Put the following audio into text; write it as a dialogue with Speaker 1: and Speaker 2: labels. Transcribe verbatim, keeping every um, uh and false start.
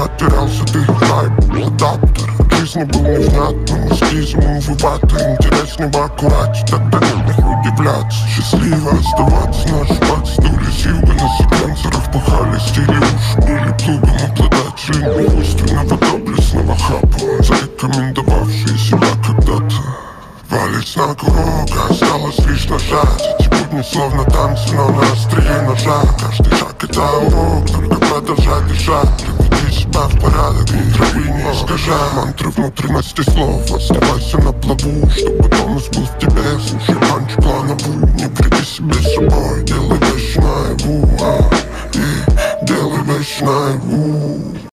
Speaker 1: потерялся ты, хайп, адаптер. Жизни был невнятным, эскизмом выбаты. Интереснее бы аккурате, тогда нет нахуй удивляться. Счастливо оставаться, наши пальцы дули с юга. На секвенсорах пахали стили уши, были плугом обладателями искусственного доблестного хапа, зарекомендовавшие себя когда-то. Палец на курок, осталось лишь нажать. Эти будни словно танцы, но на острие ножа. Каждый шаг это урок, только продолжай дышать. Приведи себя в порядок и трави не искажай. Мантры внутренности слов, оставайся на плаву, чтобы тонус был в тебе. Слушай панч планову, не вреди себе собой. Делай вещи наяву, а, и делай вещи наяву.